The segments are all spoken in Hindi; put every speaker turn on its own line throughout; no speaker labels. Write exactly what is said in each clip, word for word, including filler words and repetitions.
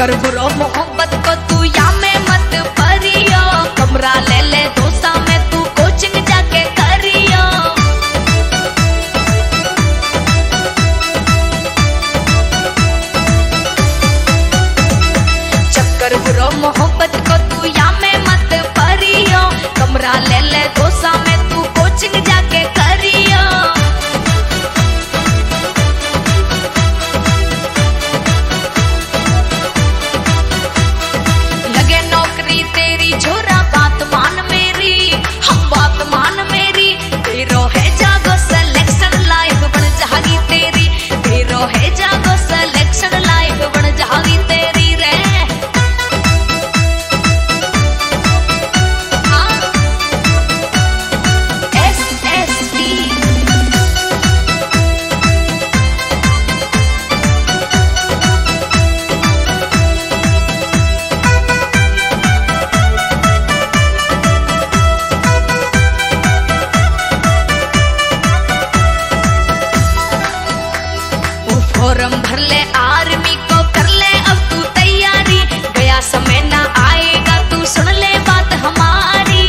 चक्कर बुरो मोहब्बत को तू या में मत परियो, कमरा ले ले दोसा में तू कोचिंग जाके करियो। चक्कर बुरो मोहब्बत को तू या में मत परियो, कमरा ले ले दोसा में तू कोचिंग जाके करियो। तेरी छोरा बात मान मेरी, हम बात मान मेरी, तेरो है जागो सिलेक्शन लाइफ बन जागी तेरी, तेरो है जागो सिलेक्शन लाइफ बन जागी तेरी रे। हाँ एस एस टी फॉर्म भर ले आर्मी को, कर ले अब तू तैयारी, गया समय ना आएगा तू सुन ले बात हमारी।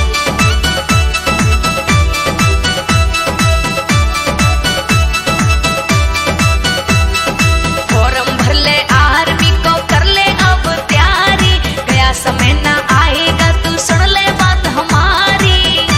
फॉर्म भर ले आर्मी को, कर ले अब तैयारी, गया समय ना आएगा तू सुन ले बात हमारी।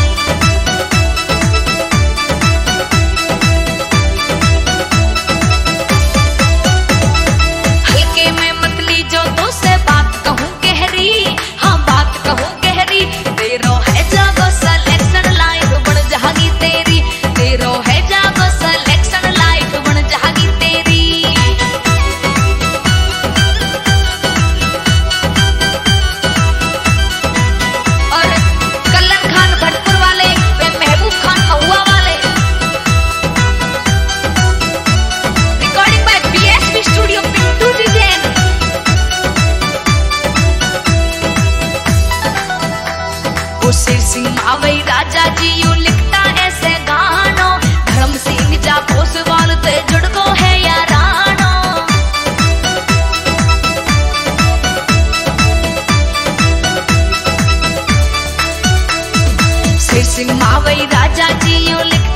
तेरो है जागो सिलेक्शन लाइफ बन जागी तेरी, तेरो है जागो सिलेक्शन लाइफ बन जागी तेरी। और कल्लन खान भटपुर वाले वे महबूब खान महुआ वाले, recording by BSP studio Pintu design. Sher Singh Mavai Raja ji यू लिखता ऐसे गानो, धर्म सिंह जा पोसवाल ते जुड़गो है यारानो। शेर सिंह मावई राजा जी यू लिखता